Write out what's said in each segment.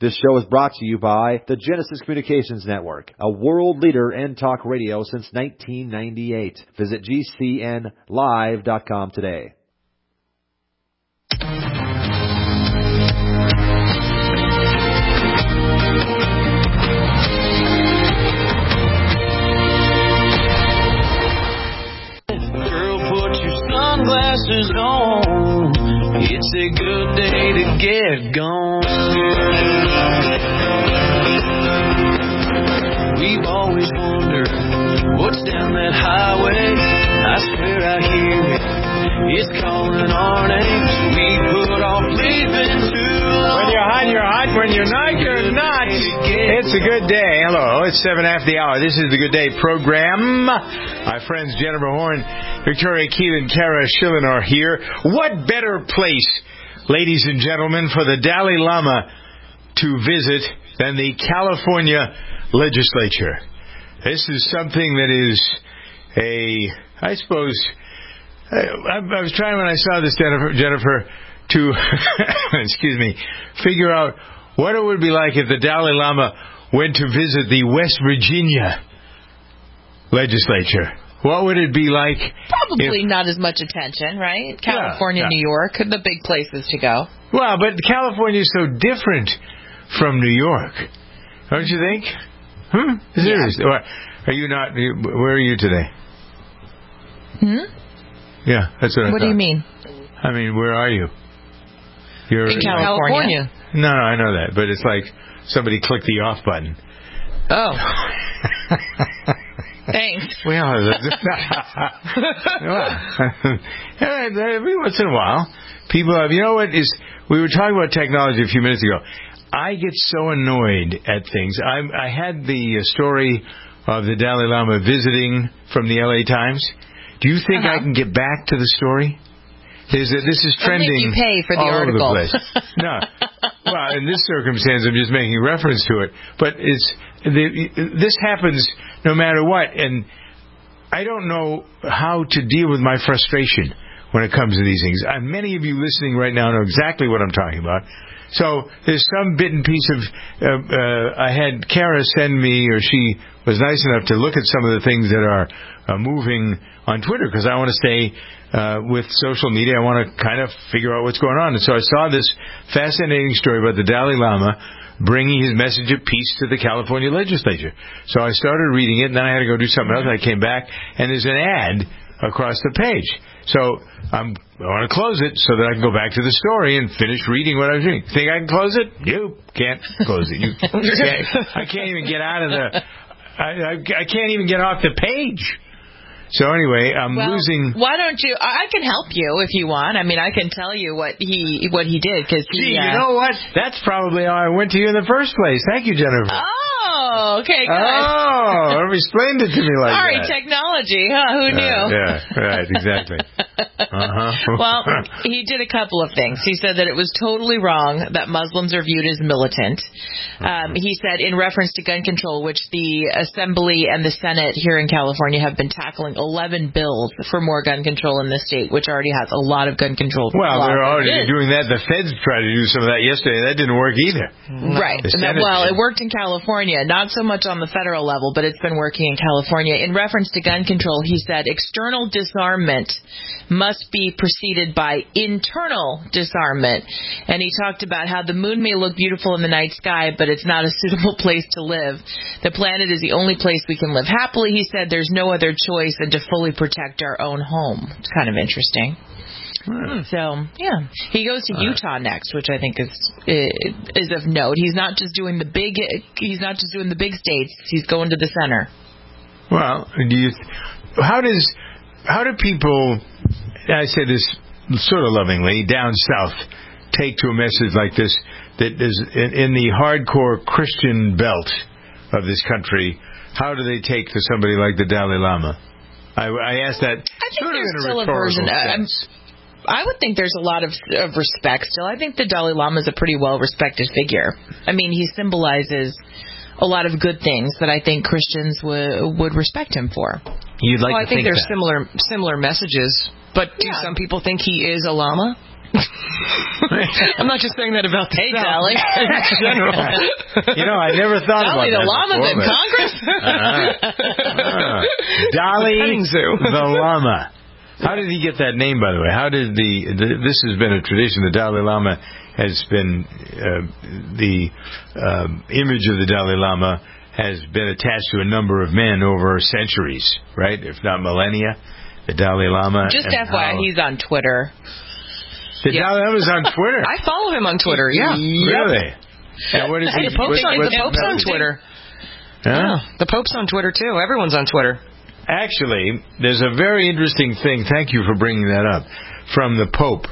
This show is brought to you by the Genesis Communications Network, a world leader in talk radio since 1998. Visit GCNlive.com today. Girl, put your sunglasses on. It's a good day to get gone. We've always wondered what's down that highway. I swear I hear it. It's calling our names. We put off leaving too long. When you're hot, you're hot. When you're not, you're not. It's a good day. Hello, it's 7 after the hour. This is the Good Day program. My friends Jennifer Horn, Victoria Keelan, Tara Schillen are here. What better place, ladies and gentlemen, for the Dalai Lama to visit than the California legislature? This is something that is I suppose, I was trying when I saw this, Jennifer, to, excuse me, figure out what it would be like if the Dalai Lama went to visit the West Virginia legislature. What would it be like? Probably not as much attention, right? California, New York, the big places to go. Well, but California is so different from New York, don't you think? Seriously. Yeah. Are you not? Where are you today? Yeah, that's what I thought. What do you mean? I mean, where are you? You're in California. No, I know that, but it's like somebody clicked the off button. Oh. Thanks. Well, every once in a while, people have, you know what is, we were talking about technology a few minutes ago. I get so annoyed at things. I had the story of the Dalai Lama visiting from the LA Times. Do you think I can get back to the story? This is trending you pay for the all article. over the place. No. Well, in this circumstance, I'm just making reference to it. But this happens no matter what. And I don't know how to deal with my frustration when it comes to these things. Many of you listening right now know exactly what I'm talking about. So there's some bit and piece of, I had Kara send me, or she was nice enough to look at some of the things that are moving on Twitter, because I want to stay with social media. I want to kind of figure out what's going on. And so I saw this fascinating story about the Dalai Lama bringing his message of peace to the California legislature. So I started reading it, and then I had to go do something else. I came back, and there's an ad across the page. So I want to close it so that I can go back to the story and finish reading what I was reading. Think I can close it? You can't close it. I can't even get out of I can't even get off the page. So anyway, I'm losing. Why don't you? I can help you if you want. I mean, I can tell you what he did, because you know what? That's probably how I went to you in the first place. Thank you, Jennifer. Oh, okay, good. Oh, explained it to me like that. Sorry, technology, huh? Who knew? Yeah, right, exactly. Well, he did a couple of things. He said that it was totally wrong that Muslims are viewed as militant. He said, in reference to gun control, which the Assembly and the Senate here in California have been tackling 11 bills for more gun control in this state, which already has a lot of gun control. Well, they're already doing that. The feds tried to do some of that yesterday. That didn't work either. Right. It worked in California, not so much on the federal level, but it's been working in California. In reference to gun control, he said external disarmament must be preceded by internal disarmament. And he talked about how the moon may look beautiful in the night sky, but it's not a suitable place to live. The planet is the only place we can live happily. He said there's no other choice than to fully protect our own home. It's kind of interesting. So, yeah. He goes to Utah next, which I think is of note. He's not just doing the big states. He's going to the center. Well, how do people, I say this sort of lovingly, down south, take to a message like this that is in the hardcore Christian belt of this country? How do they take to somebody like the Dalai Lama? I asked that sort of in a rhetorical sense. I would think there's a lot of respect still. I think the Dalai Lama is a pretty well-respected figure. I mean, he symbolizes a lot of good things that I think Christians would respect him for. I think there's similar messages, but do some people think he is a Lama? I'm not just saying that about the South. Dolly. In general. I never thought about that. Dolly the llama in Congress? Dolly the llama. How did he get that name, by the way? How did this has been a tradition. The Dalai Lama has been, the image of the Dalai Lama has been attached to a number of men over centuries, right? If not millennia. The Dalai Lama. Just FYI, he's on Twitter. The Dalai Lama's on Twitter? I follow him on Twitter, yeah. Really? And what is he? The Pope's on Twitter. Huh? Yeah, the Pope's on Twitter, too. Everyone's on Twitter. Actually, there's a very interesting thing. Thank you for bringing that up. From the Pope.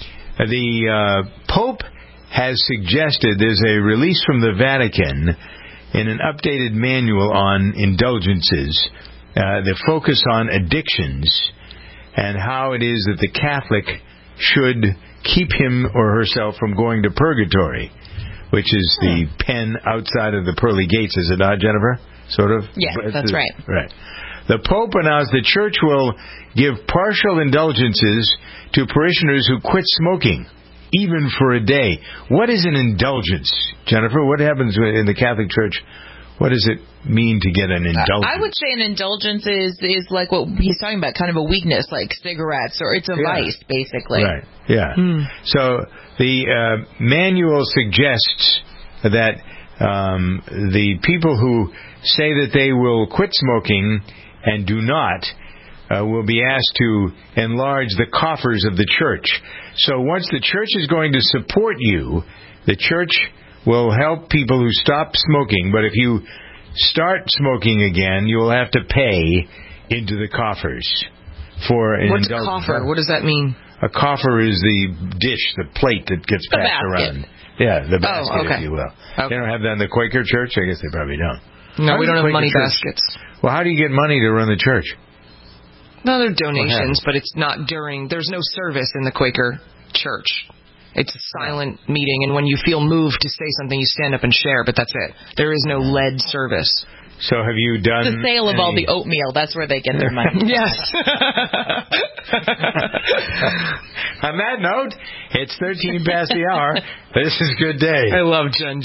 The Pope has suggested there's a release from the Vatican in an updated manual on indulgences. The focus on addictions and how it is that the Catholic should keep him or herself from going to purgatory, which is the pen outside of the pearly gates. Is it not, Jennifer? Sort of? Yes, that's right. Right. The Pope announced the Church will give partial indulgences to parishioners who quit smoking, even for a day. What is an indulgence, Jennifer? What happens in the Catholic Church? What does it mean to get an indulgence? I would say an indulgence is like what he's talking about, kind of a weakness, like cigarettes, or it's a vice, basically. Right, yeah. So the manual suggests that the people who say that they will quit smoking and do not will be asked to enlarge the coffers of the church. So once the church is going to support you, the church will help people who stop smoking, but if you start smoking again, you will have to pay into the coffers for an What's indulgence. a coffer? What does that mean? A coffer is the dish, the plate that gets passed around. Yeah, the basket, if you will. Okay. They don't have that in the Quaker church? I guess they probably don't. No, we don't have money baskets. Well, how do you get money to run the church? No, they're donations, but it's not there's no service in the Quaker church. It's a silent meeting, and when you feel moved to say something, you stand up and share, but that's it. There is no led service. So have you done the sale of all the oatmeal? That's where they get their money. Yes. On that note, it's 13 past the hour. This is Good Day. I love Jen.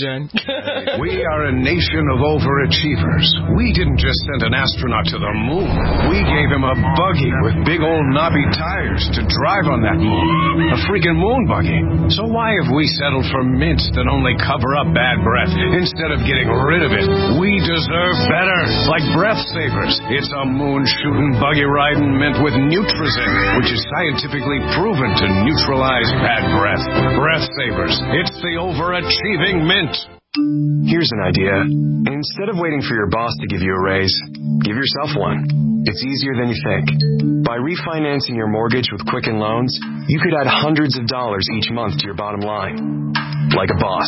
We are a nation of overachievers. We didn't just send an astronaut to the moon. We gave him a buggy with big old knobby tires to drive on that moon. A freaking moon buggy. So why have we settled for mints that only cover up bad breath instead of getting rid of it? We deserve better, like Breath Savers. It's a moon-shooting, buggy-riding mint with Nutrizin, which is scientifically proven to neutralize bad breath. Breath Savers. It's the overachieving mint. Here's an idea. Instead of waiting for your boss to give you a raise, give yourself one. It's easier than you think. By refinancing your mortgage with Quicken Loans, you could add hundreds of dollars each month to your bottom line. Like a boss.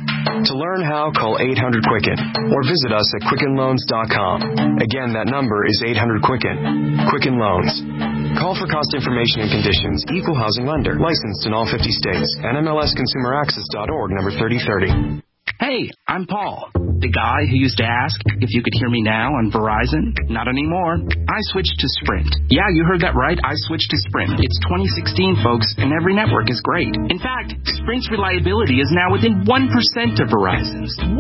To learn how, call 800-QUICKEN or visit us at QuickenLoans.com. Again, that number is 800-QUICKEN. Quicken Loans. Call for cost information and conditions. Equal housing lender. Licensed in all 50 states. NMLSConsumerAccess.org, number 3030. Hey, I'm Paul, the guy who used to ask if you could hear me now on Verizon. Not anymore. I switched to Sprint. Yeah, you heard that right. I switched to Sprint. It's 2016, folks, and every network is great. In fact, Sprint's reliability is now within 1% of Verizon's. 1%.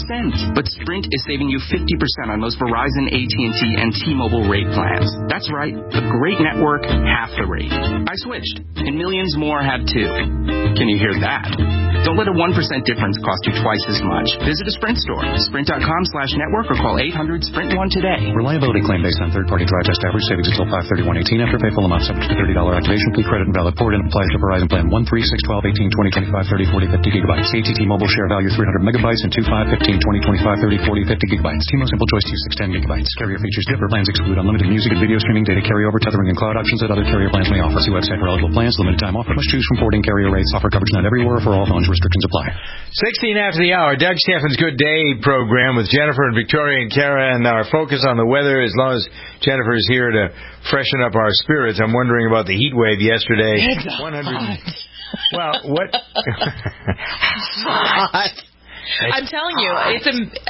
But Sprint is saving you 50% on most Verizon, AT&T, and T-Mobile rate plans. That's right. A great network, half the rate. I switched, and millions more have too. Can you hear that? Don't let a 1% difference cost you twice as much. Visit a Sprint store, sprint.com/network, or call 800-SPRINT-1 today. Reliability claim based on third-party drive test average savings until 5/31/18. After pay full amount subject to $30 activation fee. Credit and valid port in applies to Verizon plan 1, 3, 6, 12, 18, 20, 25, 30, 40, 50 gigabytes. AT&T Mobile share value 300 megabytes and 2, 5, 15, 20, 25, 30, 40, 50 gigabytes. T-Mobile Simple Choice 2, 6, 10 gigabytes. Carrier features differ. Plans exclude unlimited music and video streaming, data carryover, tethering, and cloud options that other carrier plans may offer. See website for eligible plans. Limited time offer. Must choose from forwarding carrier rates. Offer coverage not everywhere for all phones. Restrictions apply. 16 after the hour, Doug Steffen's Good Day program with Jennifer and Victoria and Kara, and our focus on the weather. As long as Jennifer is here to freshen up our spirits, I'm wondering about the heat wave yesterday. It's hot. Well, what? Hot. I'm telling you, it's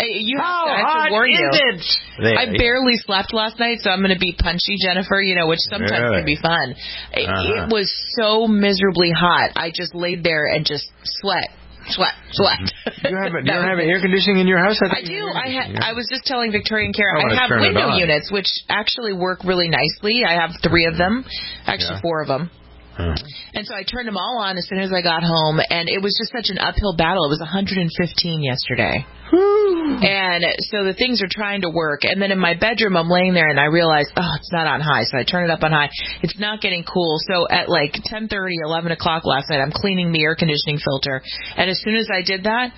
I have to warn you. I barely slept last night, so I'm going to be punchy, Jennifer. Which sometimes can be fun. It was so miserably hot. I just laid there and just sweat. Do you have air conditioning in your house? I do. I was just telling Victoria and Kara, I have window units, which actually work really nicely. I have 3 of them, actually 4 of them. And so I turned them all on as soon as I got home, and it was just such an uphill battle. It was 115 yesterday. And so the things are trying to work. And then in my bedroom, I'm laying there, and I realized, it's not on high. So I turn it up on high. It's not getting cool. So at like 10:30, 11 o'clock last night, I'm cleaning the air conditioning filter. And as soon as I did that,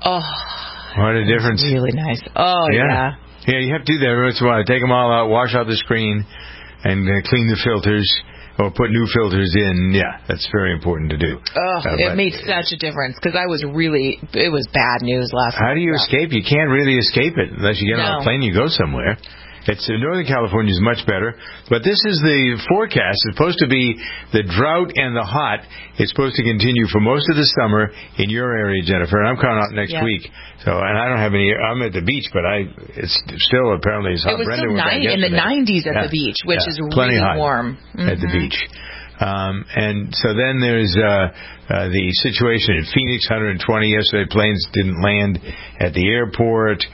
what a difference. It was really nice. Yeah, you have to do that every once in a while. Take them all out, wash out the screen, and clean the filters. Or put new filters in. Yeah, that's very important to do. It made such a difference because it was bad news last night. How do you escape? You can't really escape it unless you get on a plane and you go somewhere. Northern California is much better, but this is the forecast. It's supposed to be the drought and the hot. It's supposed to continue for most of the summer in your area, Jennifer, and I'm coming out next week. So, and I don't have any. I'm at the beach, but it's still apparently as hot. It was still in the 90s at the beach, which is really warm at the beach. And so then there's the situation in Phoenix, 120 yesterday. Planes didn't land at the airport.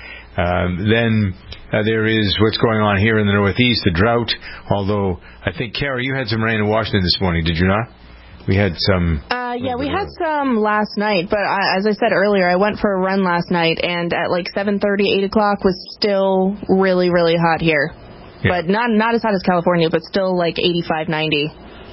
Then there is what's going on here in the Northeast, the drought. Although I think, Kara, you had some rain in Washington this morning, did you not? We had some. We had some last night, but as I said earlier, I went for a run last night, and at like 7:30, 8 o'clock was still really, really hot here. Yeah. But not as hot as California, but still like 85, 90.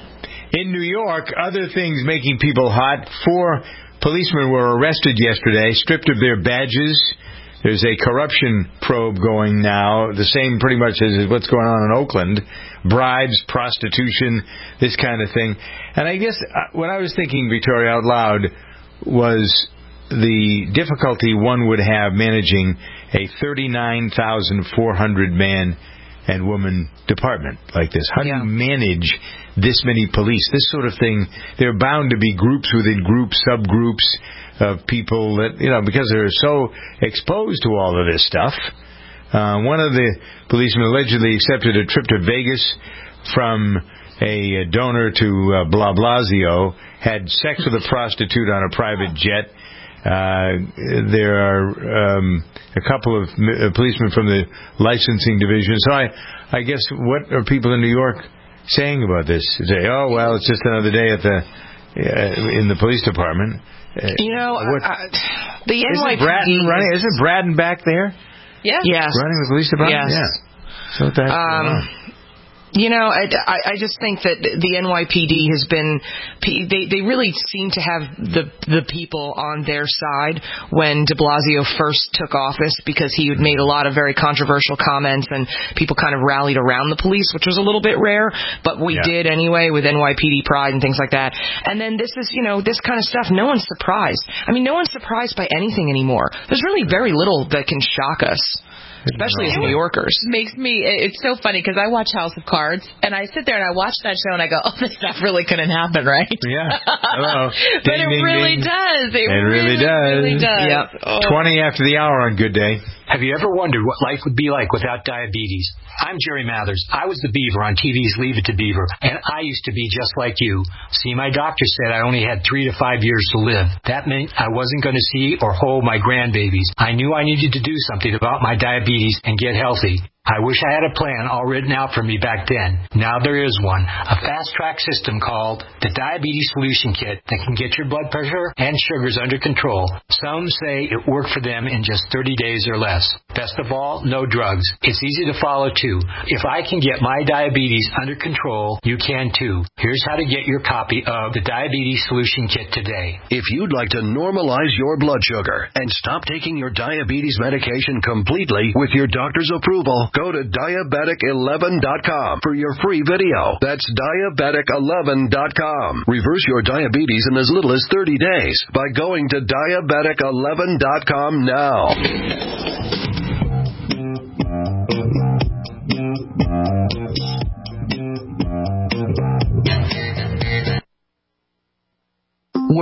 In New York, other things making people hot. 4 policemen were arrested yesterday, stripped of their badges. There's a corruption probe going now, the same pretty much as what's going on in Oakland. Bribes, prostitution, this kind of thing. And I guess what I was thinking, Victoria, out loud, was the difficulty one would have managing a 39,400 man and woman department like this. How do you manage this many police? This sort of thing, there are bound to be groups within groups, subgroups of people that, because they're so exposed to all of this stuff. One of the policemen allegedly accepted a trip to Vegas from a donor to Blasio, had sex with a prostitute on a private jet. There are a couple of policemen from the licensing division. So I guess, what are people in New York saying about this? They say, it's just another day at in the police department. The NYPD isn't Braden back there? Yeah. Yes. Running the police department? Yes. Yeah. So that's going on. I just think that the NYPD has been, they really seem to have the people on their side when de Blasio first took office, because he had made a lot of very controversial comments and people kind of rallied around the police, which was a little bit rare, but we did anyway with NYPD pride and things like that. And then this is, this kind of stuff, no one's surprised. I mean, no one's surprised by anything anymore. There's really very little that can shock us. Especially as New Yorkers. It's so funny because I watch House of Cards, and I sit there and I watch that show and I go, this stuff really couldn't happen, right? Yeah. Hello. But it really does. It really does. Yep. 20 after the hour on Good Day. Have you ever wondered what life would be like without diabetes? I'm Jerry Mathers. I was the Beaver on TV's Leave It to Beaver, and I used to be just like you. See, my doctor said I only had 3 to 5 years to live. That meant I wasn't going to see or hold my grandbabies. I knew I needed to do something about my diabetes and get healthy. I wish I had a plan all written out for me back then. Now there is one. A fast-track system called the Diabetes Solution Kit that can get your blood pressure and sugars under control. Some say it worked for them in just 30 days or less. Best of all, no drugs. It's easy to follow, too. If I can get my diabetes under control, you can, too. Here's how to get your copy of the Diabetes Solution Kit today. If you'd like to normalize your blood sugar and stop taking your diabetes medication completely with your doctor's approval, go to Diabetic11.com for your free video. That's Diabetic11.com. Reverse your diabetes in as little as 30 days by going to Diabetic11.com now.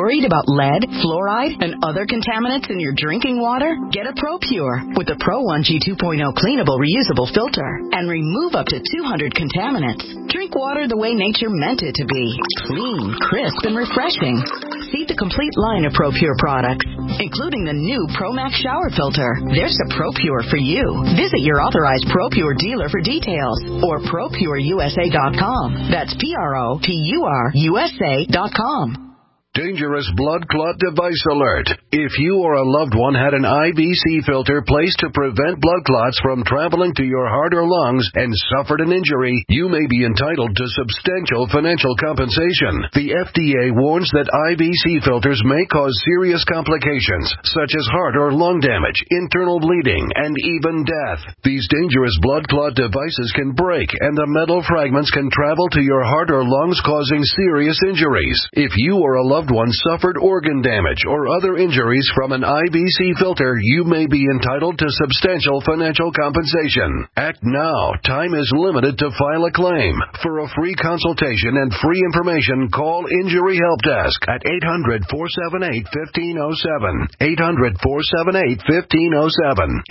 Worried about lead, fluoride, and other contaminants in your drinking water? Get a ProPure with the Pro 1G 2.0 cleanable reusable filter and remove up to 200 contaminants. Drink water the way nature meant it to be. Clean, crisp, and refreshing. See the complete line of ProPure products, including the new ProMax shower filter. There's a ProPure for you. Visit your authorized ProPure dealer for details or ProPureUSA.com. That's ProPureUSA.com. Dangerous blood clot device alert. If you or a loved one had an IVC filter placed to prevent blood clots from traveling to your heart or lungs and suffered an injury, you may be entitled to substantial financial compensation. The FDA warns that IVC filters may cause serious complications, such as heart or lung damage, internal bleeding, and even death. These dangerous blood clot devices can break, and the metal fragments can travel to your heart or lungs, causing serious injuries. If you or a loved one suffered organ damage or other injuries from an IVC filter, you may be entitled to substantial financial compensation. Act now. Time is limited to file a claim. For a free consultation and free information, call Injury Help Desk at 800-478-1507. 800-478-1507.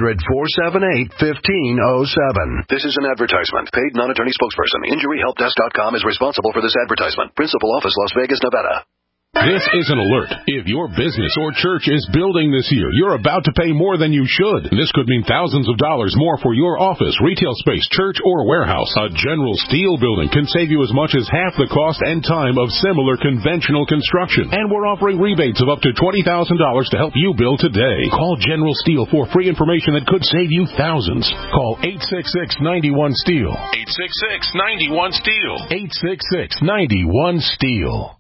800-478-1507. This is an advertisement. Paid non-attorney spokesperson. InjuryHelpDesk.com is responsible for this advertisement. Principal office, Las Vegas, Nevada. This is an alert. If your business or church is building this year, you're about to pay more than you should. This could mean thousands of dollars more for your office, retail space, church, or warehouse. A General Steel building can save you as much as half the cost and time of similar conventional construction. And we're offering rebates of up to $20,000 to help you build today. Call General Steel for free information that could save you thousands. Call 866-91-STEEL. 866-91-STEEL. 866-91-STEEL.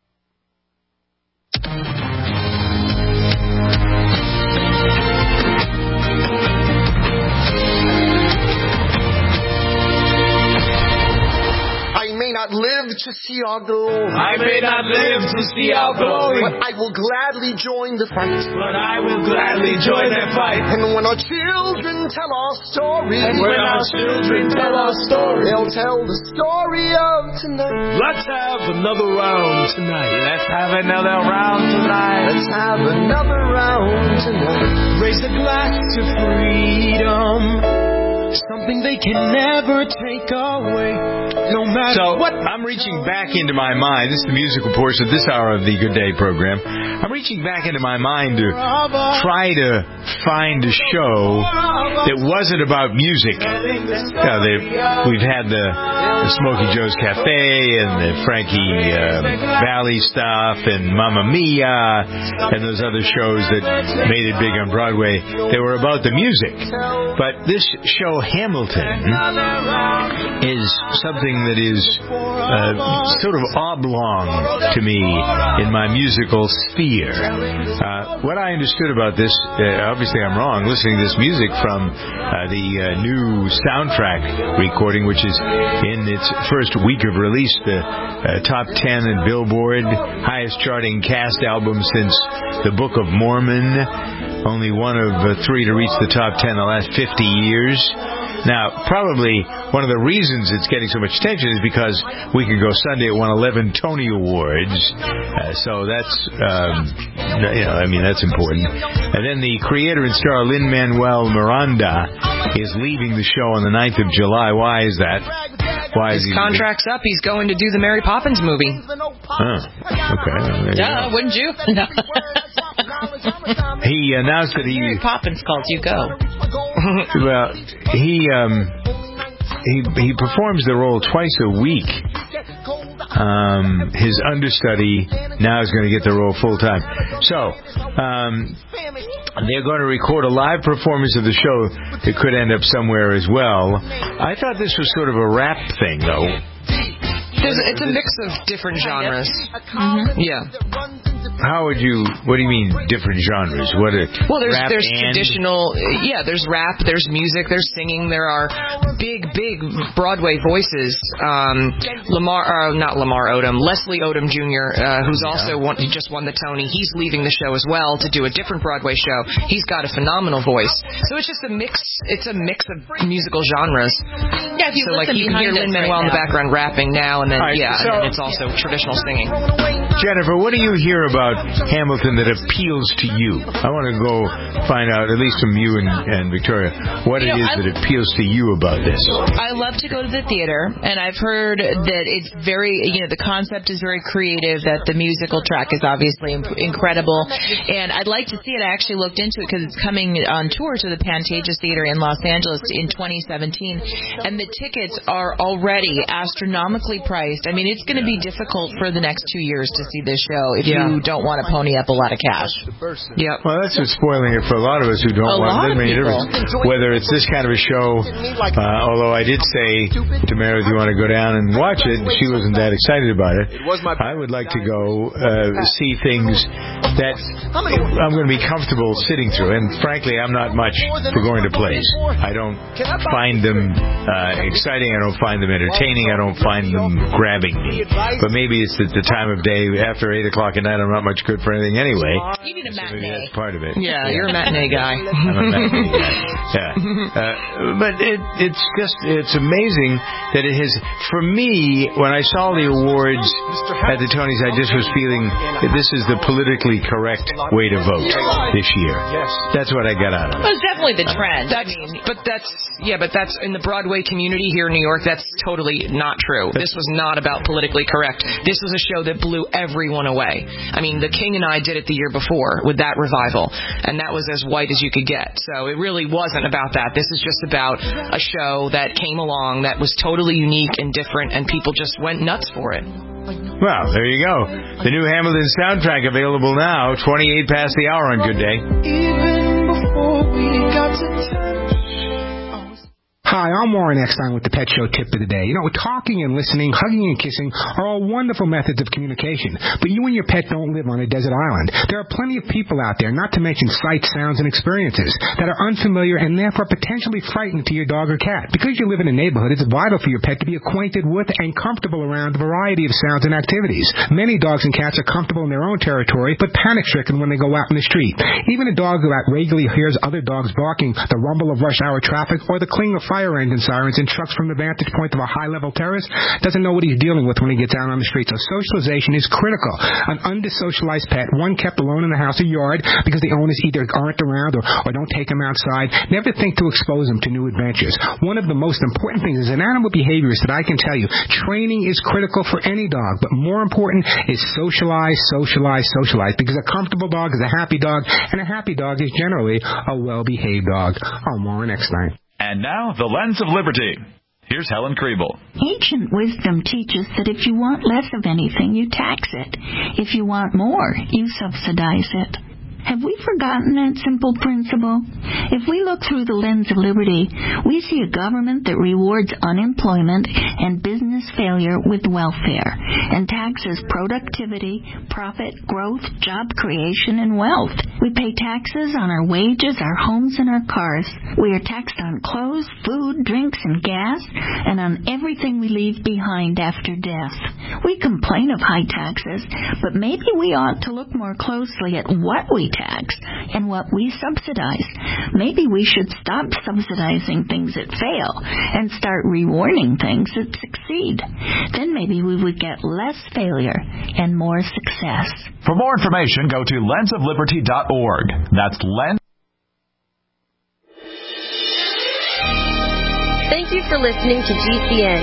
I may not live to see our glory. I may not live to see our glory. But I will gladly join the fight. But I will gladly join that fight. And when our children tell our story. And when our children tell our story. They'll tell the story of tonight. Let's have another round tonight. Let's have another round tonight. Let's have another round tonight. Raise a glass to freedom. Something they can never take away, no matter what. I'm reaching back into my mind. This is the musical portion of this hour of the Good Day program. I'm reaching back into my mind to try to find a show that wasn't about music. We've had the Smokey Joe's Cafe and the Frankie Valli stuff and Mamma Mia and those other shows that made it big on Broadway. They were about the music. But this show, Hamilton, is something that is sort of oblong to me in my musical sphere. What I understood about this, obviously I'm wrong, listening to this music from the new soundtrack recording, which is in its first week of release, the top 10 in Billboard, highest charting cast album since the Book of Mormon. Only one of three to reach the top 10 in the last 50 years. Now, probably one of the reasons it's getting so much attention is because Week Ago Sunday it won 11 Tony Awards. So that's, that's important. And then the creator and star Lin-Manuel Miranda is leaving the show on the 9th of July. Why is that? Why is his contract's up. He's going to do the Mary Poppins movie. Okay. Yeah, wouldn't you? He announced that Mary Poppins calls you go. Well, he performs the role twice a week. His understudy now is going to get the role full time. So they're going to record a live performance of the show that could end up somewhere as well. I thought this was sort of a rap thing, though. It's a mix of different genres. Mm-hmm. Yeah. What do you mean different genres? There's rap traditional, there's rap, there's music, there's singing, there are big Broadway voices. Leslie Odom Jr., who's also just won the Tony, he's leaving the show as well to do a different Broadway show. He's got a phenomenal voice. So it's just a mix of musical genres. Yeah, if you so like you can hear Lin-Manuel in the background rapping now, and then and then it's also traditional singing. Jennifer, what do you hear about Hamilton that appeals to you? I want to go find out, at least from you and Victoria, what it is that appeals to you about this. I love to go to the theater, and I've heard that it's very, the concept is very creative, that the musical track is obviously incredible, and I'd like to see it. I actually looked into it because it's coming on tour to the Pantages Theater in Los Angeles in 2017, and the tickets are already astronomically priced. I mean, it's going to be difficult for the next 2 years to see this show if you don't want to pony up a lot of cash. Yeah. Well, that's what's spoiling it for a lot of us who don't want to make a difference. Whether it's this kind of a show, although I did say to Meredith, you want to go down and watch it, and she wasn't that excited about it. I would like to go see things that I'm going to be comfortable sitting through. And frankly, I'm not much for going to plays. I don't find them exciting. I don't find them entertaining. I don't find them grabbing me. But maybe it's at the time of day after 8 o'clock at night. I'm not much good for anything anyway. You need a matinee. Maybe that's part of it. Yeah, you're a matinee guy. I'm a matinee guy. Yeah. But it's amazing that it has, for me, when I saw the awards at the Tonys, I just was feeling that this is the politically correct way to vote this year. That's what I got out of it. Well, it's definitely the trend. But that's in the Broadway community here in New York, that's totally not true. This was not about politically correct. This was a show that blew everyone away. I mean, The King and I did it the year before with that revival, and that was as white as you could get. So it really wasn't about that. This is just about a show that came along that was totally unique and different, and people just went nuts for it. Well, there you go. The new Hamilton soundtrack available now, 28 past the hour on Good Day. Even before we got to touch. Hi, I'm Warren Eckstein with the Pet Show Tip of the Day. Talking and listening, hugging and kissing are all wonderful methods of communication, but you and your pet don't live on a desert island. There are plenty of people out there, not to mention sights, sounds, and experiences, that are unfamiliar and therefore potentially frightening to your dog or cat. Because you live in a neighborhood, it's vital for your pet to be acquainted with and comfortable around a variety of sounds and activities. Many dogs and cats are comfortable in their own territory, but panic-stricken when they go out in the street. Even a dog that regularly hears other dogs barking, the rumble of rush hour traffic, or the cling of fire engine sirens and trucks from the vantage point of a high-level terrace doesn't know what he's dealing with when he gets out on the street. So socialization is critical. An under-socialized pet, one kept alone in the house or yard because the owners either aren't around or don't take him outside, never think to expose him to new adventures. One of the most important things is an animal behaviorist that I can tell you, training is critical for any dog, but more important is socialize, because a comfortable dog is a happy dog, and a happy dog is generally a well-behaved dog. I'm Warren Eckstein. And now, the Lens of Liberty. Here's Helen Kriebel. Ancient wisdom teaches that if you want less of anything, you tax it. If you want more, you subsidize it. Have we forgotten that simple principle? If we look through the lens of liberty, we see a government that rewards unemployment and business failure with welfare and taxes productivity, profit, growth, job creation, and wealth. We pay taxes on our wages, our homes, and our cars. We are taxed on clothes, food, drinks, and gas, and on everything we leave behind after death. We complain of high taxes, but maybe we ought to look more closely at what we tax and what we subsidize. Maybe we should stop subsidizing things that fail and start rewarding things that succeed. Then maybe we would get less failure and more success. For more information, go to lensofliberty.org. That's Lens. Thank you for listening to GCN.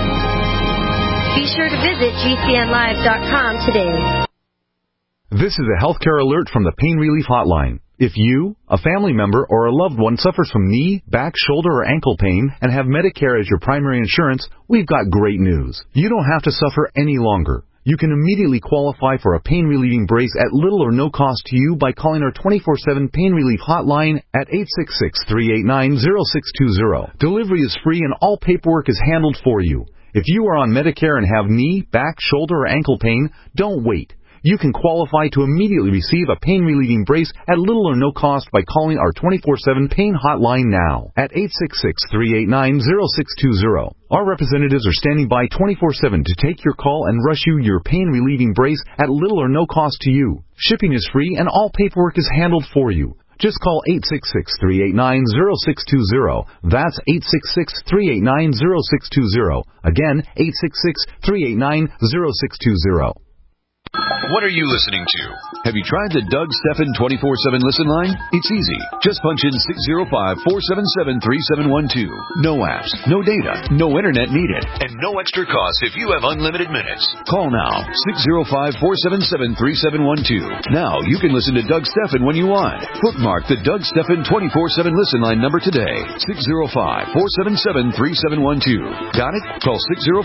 Be sure to visit GCNlive.com today. This is a healthcare alert from the Pain Relief Hotline. If you, a family member, or a loved one suffers from knee, back, shoulder, or ankle pain and have Medicare as your primary insurance, we've got great news. You don't have to suffer any longer. You can immediately qualify for a pain-relieving brace at little or no cost to you by calling our 24/7 Pain Relief Hotline at 866-389-0620. Delivery is free and all paperwork is handled for you. If you are on Medicare and have knee, back, shoulder, or ankle pain, don't wait. You can qualify to immediately receive a pain-relieving brace at little or no cost by calling our 24/7 Pain Hotline now at 866-389-0620. Our representatives are standing by 24/7 to take your call and rush you your pain-relieving brace at little or no cost to you. Shipping is free and all paperwork is handled for you. Just call 866-389-0620. That's 866-389-0620. Again, 866-389-0620. What are you listening to? Have you tried the Doug Stephan 24/7 listen line? It's easy. Just punch in 605-477-3712. No apps, no data, no internet needed, and no extra cost if you have unlimited minutes. Call now, 605-477-3712. Now you can listen to Doug Stephan when you want. Bookmark the Doug Stephan 24/7 listen line number today. 605-477-3712. Got it? Call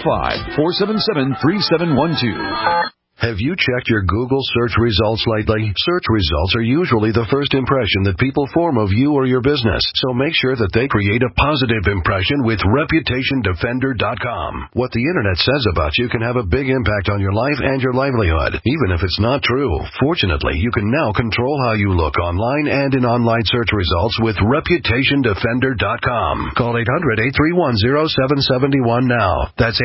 605-477-3712. Have you checked your Google search results lately? Search results are usually the first impression that people form of you or your business, so make sure that they create a positive impression with ReputationDefender.com. What the Internet says about you can have a big impact on your life and your livelihood, even if it's not true. Fortunately, you can now control how you look online and in online search results with ReputationDefender.com. Call 800-831-0771 now. That's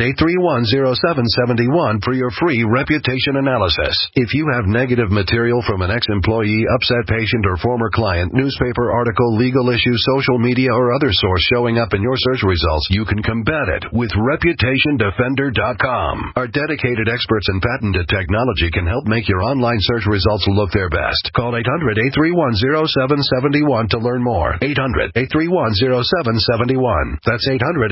800-831-0771 for your free reputation analysis. If you have negative material from an ex-employee, upset patient, or former client, newspaper article, legal issue, social media, or other source showing up in your search results, you can combat it with ReputationDefender.com. Our dedicated experts in patented technology can help make your online search results look their best. Call 800-831-0771 to learn more. 800-831-0771. That's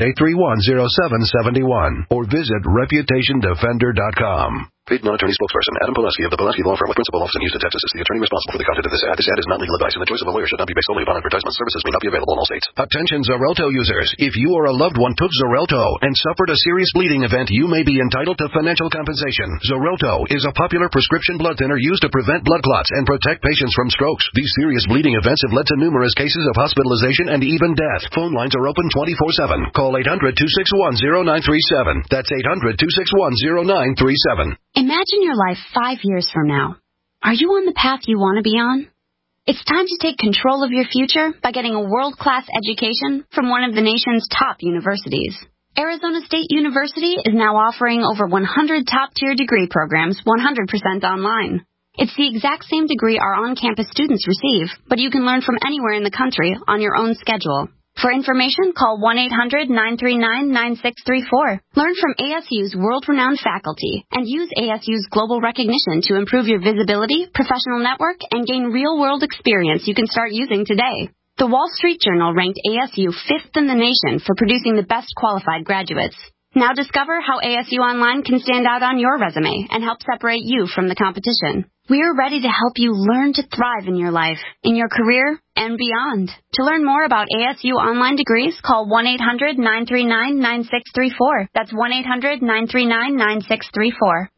800-831-0771. Or visit ReputationDefender.com. Paid non-attorney spokesperson Adam Pulaski of the Pulaski Law Firm with principal office in Houston, Texas is the attorney responsible for the content of this ad. This ad is not legal advice, and the choice of a lawyer should not be based solely upon advertisement. Services may not be available in all states. Attention Xarelto users. If you or a loved one took Xarelto and suffered a serious bleeding event, you may be entitled to financial compensation. Xarelto is a popular prescription blood thinner used to prevent blood clots and protect patients from strokes. These serious bleeding events have led to numerous cases of hospitalization and even death. Phone lines are open 24/7. Call 800-261-0937. That's 800-261-0937. Imagine your life 5 years from now. Are you on the path you want to be on? It's time to take control of your future by getting a world-class education from one of the nation's top universities. Arizona State University is now offering over 100 top-tier degree programs 100% online. It's the exact same degree our on-campus students receive, but you can learn from anywhere in the country on your own schedule. For information, call 1-800-939-9634. Learn from ASU's world-renowned faculty and use ASU's global recognition to improve your visibility, professional network, and gain real-world experience you can start using today. The Wall Street Journal ranked ASU 5th in the nation for producing the best qualified graduates. Now discover how ASU Online can stand out on your resume and help separate you from the competition. We're ready to help you learn to thrive in your life, in your career, and beyond. To learn more about ASU Online degrees, call 1-800-939-9634. That's 1-800-939-9634.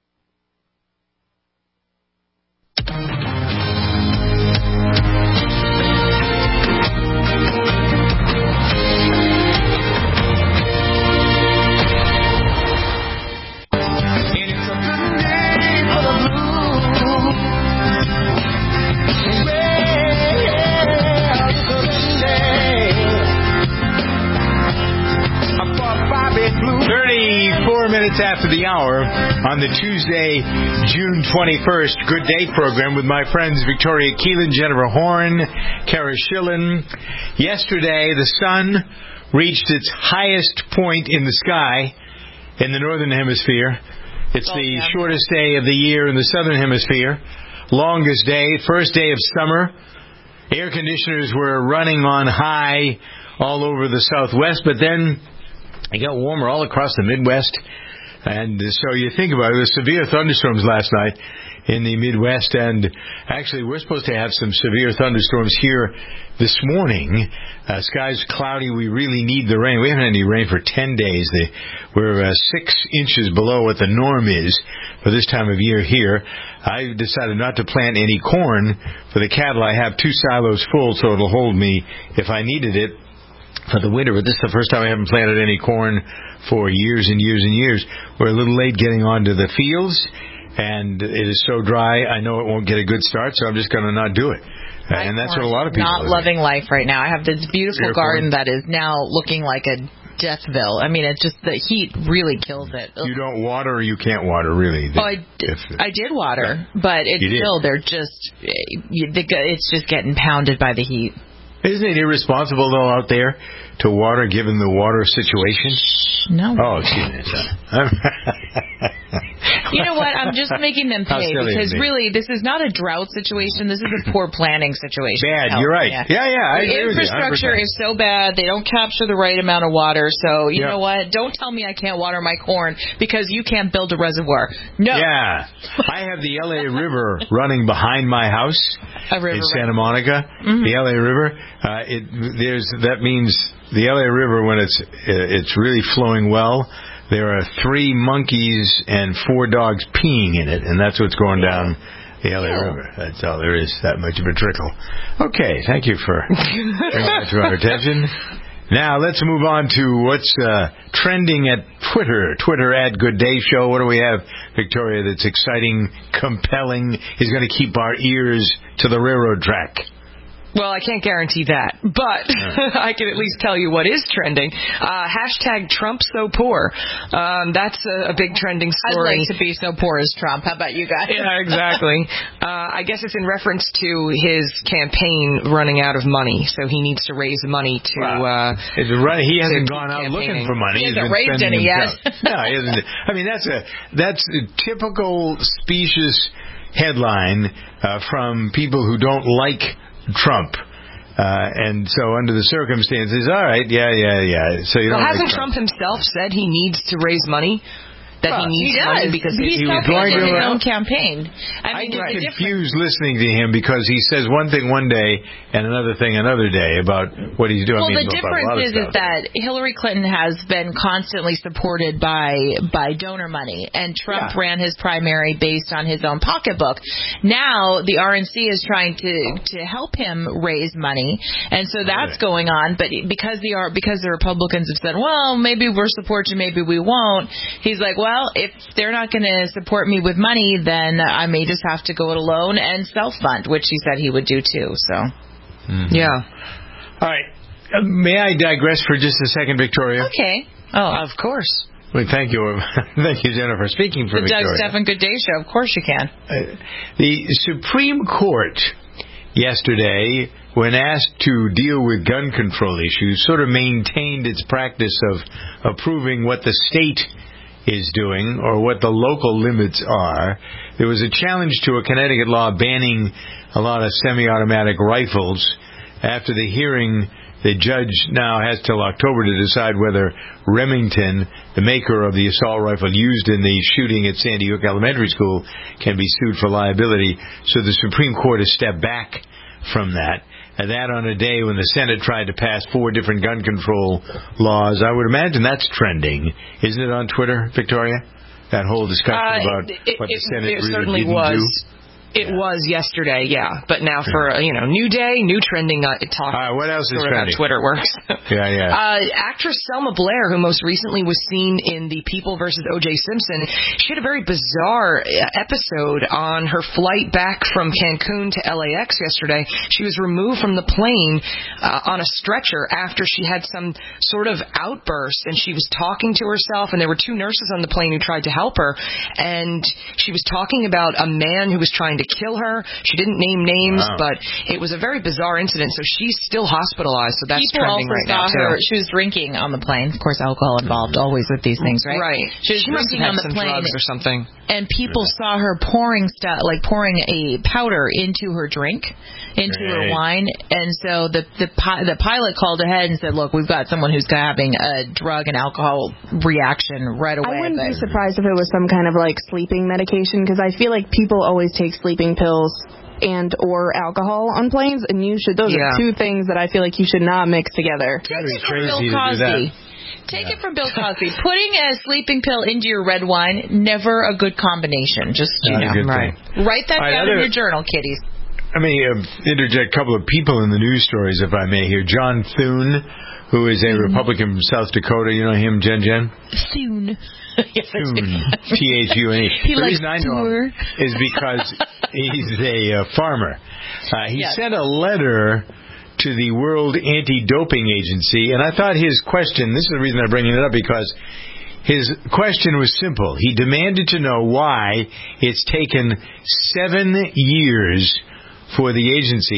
After the hour on the Tuesday, June 21st, Good Day program with my friends Victoria Keelan, Jennifer Horn, Kara Schillen. Yesterday, the sun reached its highest point in the sky in the northern hemisphere. It's the shortest day of the year in the southern hemisphere. Longest day, first day of summer. Air conditioners were running on high all over the southwest, but then it got warmer all across the Midwest. And so you think about it, the severe thunderstorms last night in the Midwest, and actually we're supposed to have some severe thunderstorms here this morning. Skies cloudy. We really need the rain. We haven't had any rain for 10 days. We're 6 inches below what the norm is for this time of year here. I decided not to plant any corn for the cattle. I have 2 silos full, so it'll hold me if I needed it for the winter, but this is the first time I haven't planted any corn for years and years and years. We're a little late getting onto the fields, and it is so dry, I know it won't get a good start, so I'm just going to not do it. And that's what a lot of people are not loving life right now. I have this beautiful garden that is now looking like a Deathville. I mean, it's just the heat really kills it. You don't water, or you can't water, really? I did water, but it's still, it's just getting pounded by the heat. Isn't it irresponsible, though, out there to water, given the water situation? No. Oh, excuse me. You know what? I'm just making them pay because really, this is not a drought situation. This is a poor planning situation. Bad. You're right. Yeah. I agree with you, 100%. Infrastructure is so bad. They don't capture the right amount of water. So you know what? Don't tell me I can't water my corn because you can't build a reservoir. No. Yeah. I have the LA River running behind my house in Santa Monica. Mm-hmm. The LA River. That means the LA River, when it's really flowing well, there are 3 monkeys and 4 dogs peeing in it, and that's what's going down the LA River. That's all there is, that much of a trickle. Okay, thank you for bringing that to our attention. Now, let's move on to what's trending at Twitter. Twitter at Good Day Show. What do we have, Victoria, that's exciting, compelling, is going to keep our ears to the railroad track? Well, I can't guarantee that, but I can at least tell you what is trending. Hashtag Trump so poor. That's a big trending story. I'd like to be so poor as Trump. How about you guys? Yeah, exactly. I guess it's in reference to his campaign running out of money, so he needs to raise money to. He hasn't gone out looking for money. He hasn't raised any yet. No, he hasn't. I mean, that's a typical specious headline from people who don't like Trump. And so under the circumstances, all right, yeah. So you don't hasn't Trump himself said he needs to raise money? That he needs money because he's going to his own campaign. I get confused listening to him because he says one thing one day and another thing another day about what he's doing. Well, the difference is that Hillary Clinton has been constantly supported by donor money, and Trump ran his primary based on his own pocketbook. Now the RNC is trying to help him raise money, and so that's going on. But because the Republicans have said, well, maybe we'll support you, maybe we won't, he's like, well, if they're not going to support me with money, then I may just have to go it alone and self-fund, which he said he would do too. So, yeah. All right. May I digress for just a second, Victoria? Okay. Oh, of course. Well, thank you. Thank you, Jennifer. Speaking for Victoria. The Doug Stephan Good Day Show. Of course you can. The Supreme Court yesterday, when asked to deal with gun control issues, sort of maintained its practice of approving what the state is doing or what the local limits are. There was a challenge to a Connecticut law banning a lot of semi-automatic rifles. After the hearing, the judge now has till October to decide whether Remington, the maker of the assault rifle used in the shooting at Sandy Hook Elementary School, can be sued for liability. So the Supreme Court has stepped back from that. And that on a day when the Senate tried to pass 4 different gun control laws. I would imagine that's trending. Isn't it on Twitter, Victoria? That whole discussion about what the Senate really didn't do? It was yesterday, yeah. But now for new day, new trending talk. What else is How trending? Twitter works. Yeah. Actress Selma Blair, who most recently was seen in the People vs. O.J. Simpson, she had a very bizarre episode on her flight back from Cancun to LAX yesterday. She was removed from the plane on a stretcher after she had some sort of outburst, and she was talking to herself, and there were 2 nurses on the plane who tried to help her, and she was talking about a man who was trying to kill her. She didn't name names, but it was a very bizarre incident. So she's still hospitalized. So that's trending right now too. She was drinking on the plane. Of course, alcohol involved always with these things, right? Right. She was drinking on the plane, drugs or something. And people saw her pouring a powder into her drink, into her wine. And so the pilot called ahead and said, "Look, we've got someone who's having a drug and alcohol reaction right away." I wouldn't be surprised if it was some kind of sleeping medication, because I feel like people always take sleeping pills and or alcohol on planes, and those are 2 things that I feel like you should not mix together. It's gotta be crazy to do that. Take it from Bill Cosby. Putting a sleeping pill into your red wine, never a good combination. Just right. Write that down in your journal, kiddies. I may interject a couple of people in the news stories, if I may here. John Thune, who is a Republican from South Dakota. You know him, Jen? Thune. Thune. Thune. The reason I know him is because he's a farmer. He sent a letter to the World Anti-Doping Agency, and I thought his question, this is the reason I'm bringing it up, because his question was simple. He demanded to know why it's taken 7 years for the agency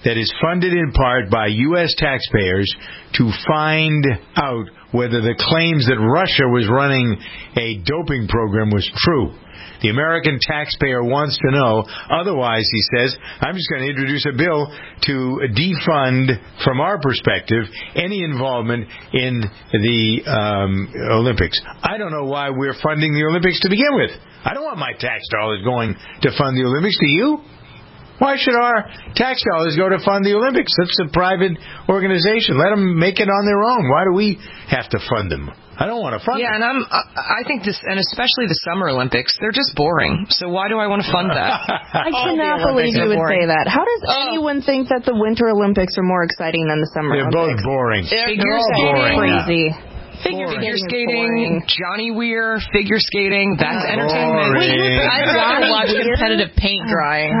that is funded in part by U.S. taxpayers to find out whether the claims that Russia was running a doping program was true. The American taxpayer wants to know. Otherwise, he says, I'm just going to introduce a bill to defund, from our perspective, any involvement in the Olympics. I don't know why we're funding the Olympics to begin with. I don't want my tax dollars going to fund the Olympics. Do you? Why should our tax dollars go to fund the Olympics? That's a private organization. Let them make it on their own. Why do we have to fund them? I don't want to fund them. Yeah, and I think this, and especially the Summer Olympics, they're just boring. So why do I want to fund that? I cannot believe you would say that. How does anyone think that the Winter Olympics are more exciting than the Summer Olympics? They're both boring. They're all boring. crazy. Figure skating, Johnny Weir, figure skating, that's entertainment. I'd rather watch competitive paint drying.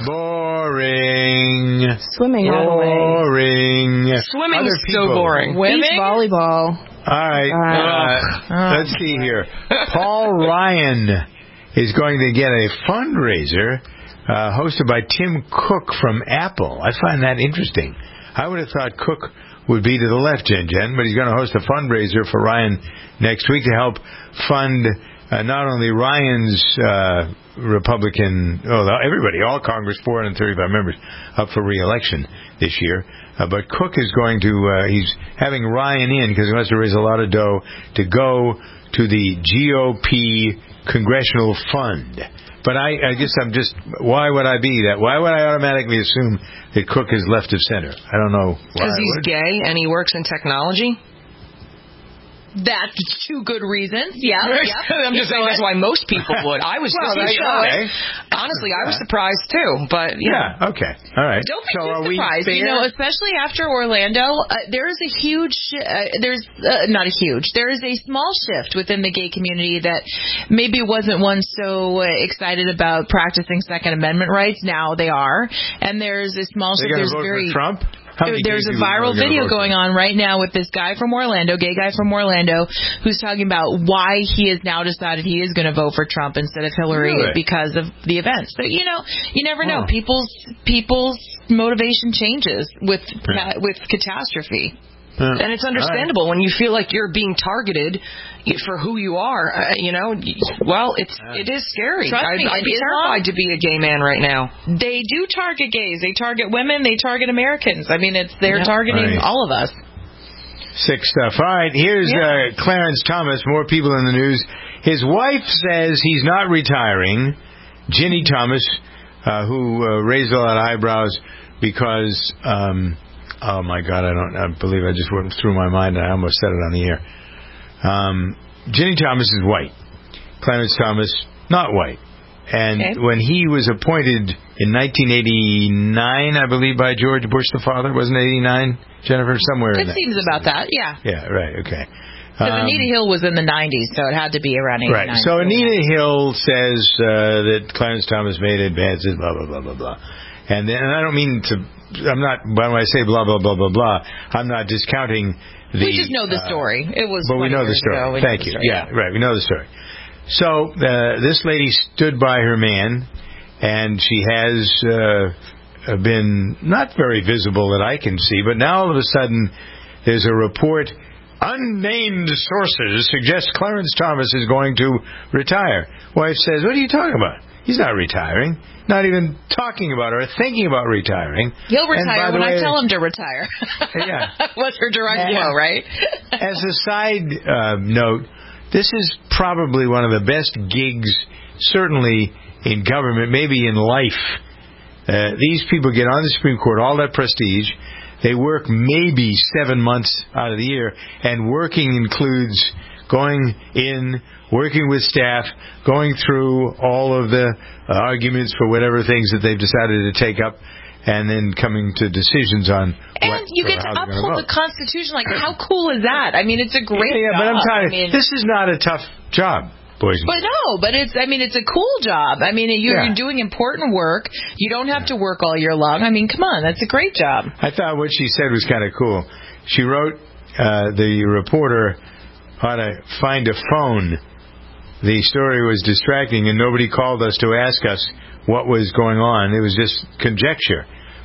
Boring. Swimming all the way. Boring. Swimming is so boring. Beach volleyball. All right. Let's see here. Paul Ryan is going to get a fundraiser hosted by Tim Cook from Apple. I find that interesting. I would have thought Cook would be to the left, Jen, but he's going to host a fundraiser for Ryan next week to help fund not only Ryan's Republican, everybody, all Congress, 435 members, up for re-election this year, but Cook is going to, he's having Ryan in because he wants to raise a lot of dough to go to the GOP Congressional Fund. But I guess I'm just, why would I be that? Why would I automatically assume that Cook is left of center? I don't know why. Because he's gay and he works in technology? That's two good reasons. Yeah. I'm just saying that's why most people would. I was just surprised. Honestly, I was surprised too. But yeah. Okay. All right. Don't be too surprised. Especially after Orlando, there is a huge. There is a small shift within the gay community that maybe wasn't once so excited about practicing Second Amendment rights. Now they are, and there's a small shift. They're going to vote for Trump? There's a viral video going on right now with this guy from Orlando, gay guy from Orlando, who's talking about why he has now decided he is going to vote for Trump instead of Hillary because of the events. So, you never know. People's motivation changes with catastrophe. And it's understandable when you feel like you're being targeted for who you are. Well, it is scary. I'd be terrified to be a gay man right now. They do target gays. They target women. They target Americans. I mean, they're targeting all of us. Sick stuff. All right, here's Clarence Thomas. More people in the news. His wife says he's not retiring. Ginny Thomas, who raised a lot of eyebrows because... oh my God! I believe I just went through my mind and I almost said it on the air. Ginny Thomas is white. Clarence Thomas, not white. And when he was appointed in 1989, I believe, by George Bush the father, wasn't it 89, Jennifer? Somewhere in that. It seems about that, yeah. Yeah, right, okay. Because Anita Hill was in the 90s, so it had to be around 89. Right, so Anita Hill says that Clarence Thomas made advances, blah, blah, blah, blah, blah. And I don't mean to... I'm not, when I say blah, blah, blah, blah, blah, I'm not discounting the... We just know the story. It was... But we know the story. Thank you. Yeah, right, we know the story. So, this lady stood by her man, and she has been not very visible that I can see, but now all of a sudden there's a report, unnamed sources suggest Clarence Thomas is going to retire. Wife says, what are you talking about? He's not retiring. Not even talking about or thinking about retiring. He'll retire when I tell him to retire. Yeah. What's her direct blow, right? As a side note, this is probably one of the best gigs, certainly in government, maybe in life. These people get on the Supreme Court, all that prestige. They work maybe 7 months out of the year, and working includes going in, working with staff, going through all of the arguments for whatever things that they've decided to take up, and then coming to decisions on and you get to uphold the Constitution. Like, how cool is that? I mean, it's a great job. But I'm telling you, this is not a tough job, boys and girls. But it's a cool job. I mean, you're doing important work. You don't have to work all year long. I mean, come on, that's a great job. I thought what she said was kind of cool. She wrote, the reporter ought to find a phone. The story was distracting, and nobody called us to ask us what was going on. It was just conjecture.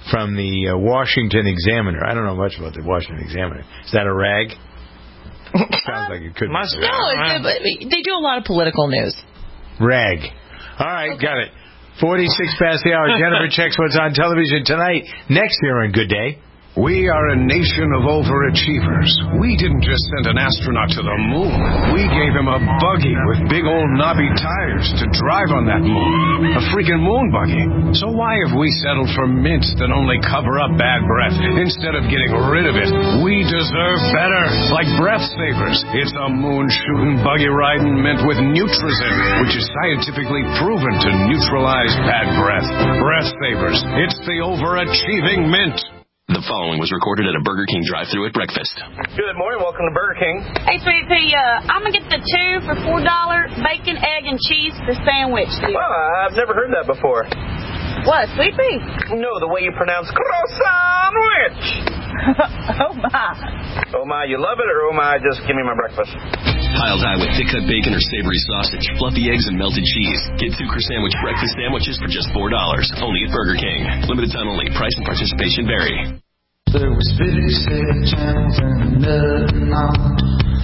from the Washington Examiner. I don't know much about the Washington Examiner. Is that a rag? Sounds like it could be. No, they do a lot of political news. Rag. All right, got it. 46 past the hour. Jennifer checks what's on television tonight. Next year on Good Day. We are a nation of overachievers. We didn't just send an astronaut to the moon. We gave him a buggy with big old knobby tires to drive on that moon. A freaking moon buggy. So why have we settled for mints that only cover up bad breath instead of getting rid of it? We deserve better. Like Breath Savers. It's a moon-shooting, buggy-riding mint with Nutrizin, which is scientifically proven to neutralize bad breath. Breath Savers. It's the overachieving mint. The following was recorded at a Burger King drive-thru at breakfast. Good morning. Welcome to Burger King. Hey, Sweet Pea, I'm going to get the 2 for $4 bacon, egg, and cheese for the sandwich. Well, I've never heard that before. What, Sweet Pea? No, the way you pronounce croissant-wich. Oh, my. Oh, my, you love it, or oh, my, just give me my breakfast. Piled high with thick-cut bacon or savory sausage, fluffy eggs, and melted cheese. Get 2 croissant-wich breakfast sandwiches for just $4. Only at Burger King. Limited time only. Price and participation vary. There was 57 channels and nothing on.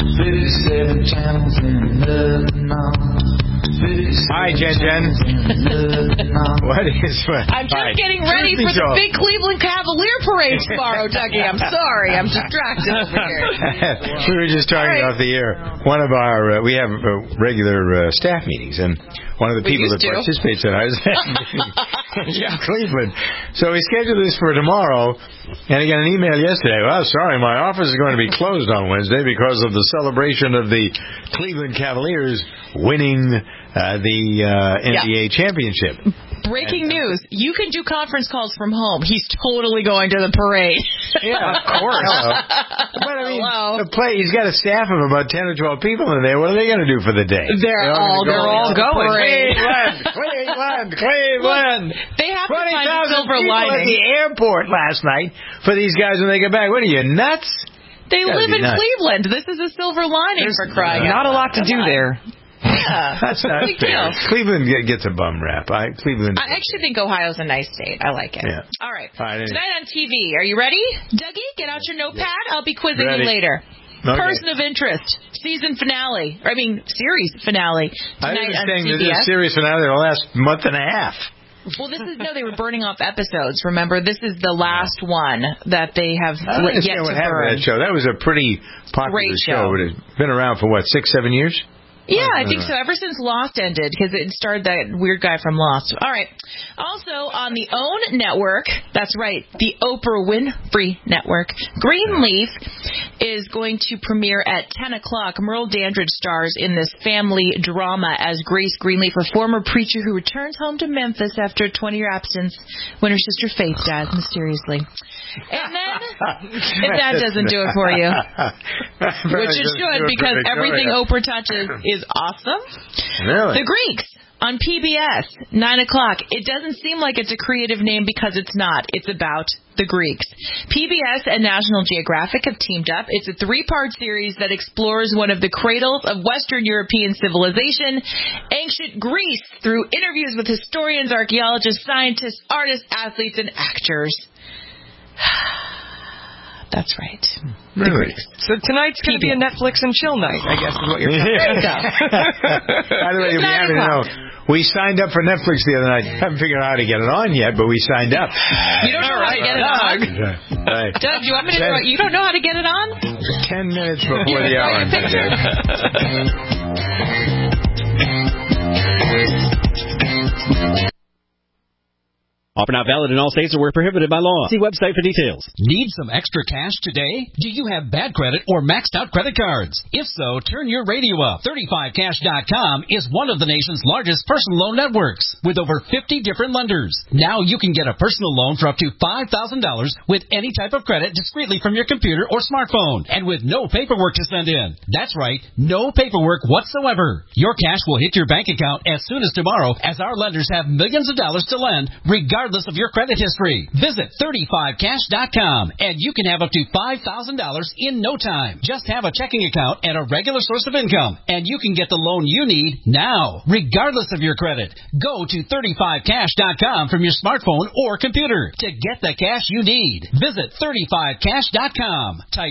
57 channels and nothing on. Hi, Jen. What is what? I'm just getting ready for the big Cleveland Cavalier parade tomorrow, Dougie. I'm sorry. I'm distracted over here. We were just talking off the air. One of our, we have regular staff meetings, and one of the people that participates in ours is in Cleveland. So we scheduled this for tomorrow, and I got an email yesterday. Well, sorry, my office is going to be closed on Wednesday because of the celebration of the Cleveland Cavaliers winning the NBA championship. Breaking news. You can do conference calls from home. He's totally going to the parade. Yeah, of course. But I mean, he's got a staff of about 10 or 12 people in there. What are they going to do for the day? They're all going. Cleveland. They have to find 20,000 a silver people lining. at the airport last night for these guys when they get back. What are you, nuts? They live in Cleveland. This is a silver lining for crying out. Not a lot to do there. Yeah, that's not big fair. deal. Cleveland gets a bum rap. I actually think Ohio's a nice state. I like it. Yeah. All right. Anyway. Tonight on TV. Are you ready? Dougie, get out your notepad. I'll be quizzing you later. Okay. Person of interest. Series finale. Tonight I on understand CBS. this series finale the last month and a half. Well, they were burning off episodes. Remember, this is the last one that they have yet to burn. That show. That was a pretty popular show. But it's been around for, 6-7 years? Yeah, I think so. Ever since Lost ended, because it starred that weird guy from Lost. All right. Also, on the OWN network, that's right, the Oprah Winfrey Network, Greenleaf is going to premiere at 10 o'clock. Merle Dandridge stars in this family drama as Grace Greenleaf, a former preacher who returns home to Memphis after a 20-year absence when her sister Faith dies mysteriously. And then, if that doesn't do it for you, which it should, because everything Oprah touches is awesome. Really? The Greeks on PBS, 9 o'clock. It doesn't seem like it's a creative name because it's not. It's about the Greeks. PBS and National Geographic have teamed up. It's a 3-part series that explores one of the cradles of Western European civilization, ancient Greece, through interviews with historians, archaeologists, scientists, artists, athletes, and actors. That's right. Really? So tonight's going to be a Netflix and chill night, I guess is what you're saying. There you go. By the way, you'll be happy to know, we signed up for Netflix the other night. Haven't figured out how to get it on yet, but we signed up. You don't know how to get it on? Right. Doug, do you want me to know? You don't know how to get it on? 10 minutes before the hour. Offer not valid in all states or where prohibited by law. See website for details. Need some extra cash today? Do you have bad credit or maxed out credit cards? If so, turn your radio up. 35cash.com is one of the nation's largest personal loan networks with over 50 different lenders. Now you can get a personal loan for up to $5,000 with any type of credit discreetly from your computer or smartphone and with no paperwork to send in. That's right, no paperwork whatsoever. Your cash will hit your bank account as soon as tomorrow as our lenders have millions of dollars to lend regardless regardless of your credit history. Visit 35cash.com, and you can have up to $5,000 in no time. Just have a checking account and a regular source of income, and you can get the loan you need now, regardless of your credit. Go to 35cash.com from your smartphone or computer to get the cash you need. Visit 35cash.com. Type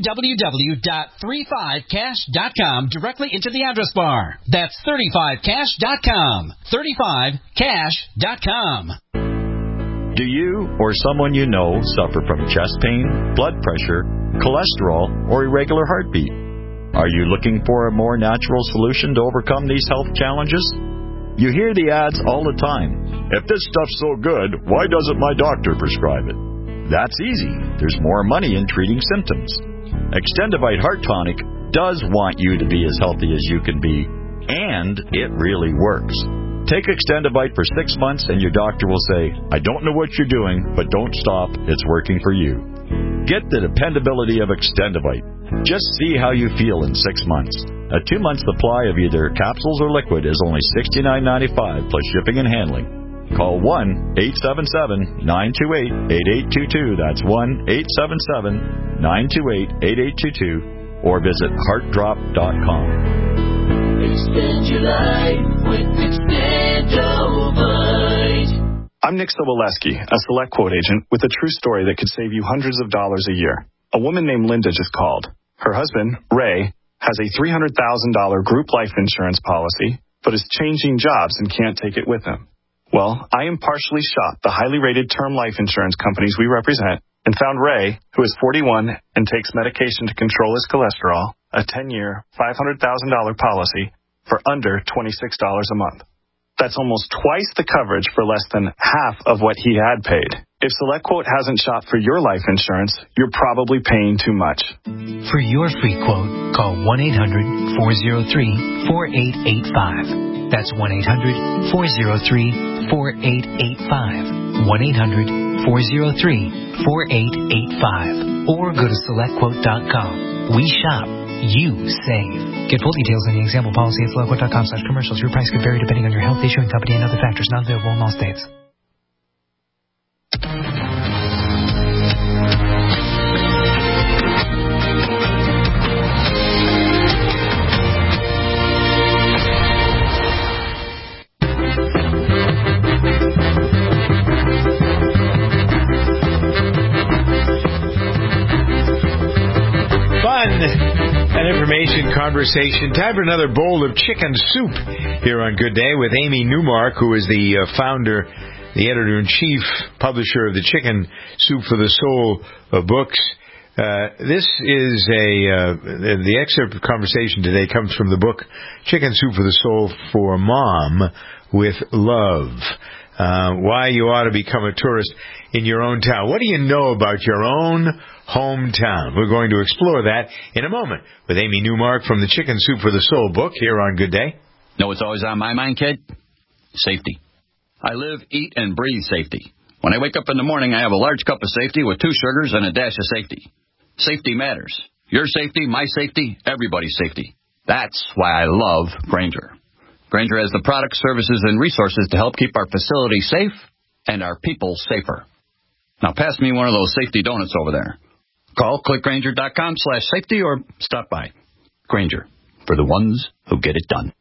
www.35cash.com directly into the address bar. That's 35cash.com. 35cash.com. Do you or someone you know suffer from chest pain, blood pressure, cholesterol, or irregular heartbeat? Are you looking for a more natural solution to overcome these health challenges? You hear the ads all the time. If this stuff's so good, why doesn't my doctor prescribe it? That's easy. There's more money in treating symptoms. Extendivite Heart Tonic does want you to be as healthy as you can be, and it really works. Take Extendivite for 6 months and your doctor will say, I don't know what you're doing, but don't stop. It's working for you. Get the dependability of Extendivite. Just see how you feel in 6 months. A 2-month supply of either capsules or liquid is only $69.95 plus shipping and handling. Call 1-877-928-8822. That's 1-877-928-8822. Or visit heartdrop.com. Extend your life with Extendovite. I'm Nick Soboleski, a Select Quote agent with a true story that could save you hundreds of dollars a year. A woman named Linda just called. Her husband, Ray, has a $300,000 group life insurance policy, but is changing jobs and can't take it with him. Well, I impartially shopped the highly rated term life insurance companies we represent and found Ray, who is 41 and takes medication to control his cholesterol, a 10-year, $500,000 policy for under $26 a month. That's almost twice the coverage for less than half of what he had paid. If SelectQuote hasn't shopped for your life insurance, you're probably paying too much. For your free quote, call 1-800-403-4885. That's 1-800-403-4885. 1-800-403-4885. Or go to SelectQuote.com. We shop. You save. Get full details in the example policy at SelectQuote.com/commercials. Your price could vary depending on your health, issuing company, and other factors not available in all states. An information conversation. Time for another bowl of chicken soup here on Good Day with Amy Newmark, who is the founder, the editor-in-chief, publisher of the Chicken Soup for the Soul books. This is the excerpt of conversation today comes from the book Chicken Soup for the Soul for Mom with Love. Why you ought to become a tourist in your own town. What do you know about your own hometown? We're going to explore that in a moment with Amy Newmark from the Chicken Soup for the Soul book here on Good Day. Know what's always on my mind, kid? Safety. I live, eat, and breathe safety. When I wake up in the morning, I have a large cup of safety with 2 sugars and a dash of safety. Safety matters. Your safety, my safety, everybody's safety. That's why I love Grainger. Grainger has the products, services, and resources to help keep our facilities safe and our people safer. Now pass me one of those safety donuts over there. Call clickgrainger.com/safety or stop by. Grainger, for the ones who get it done.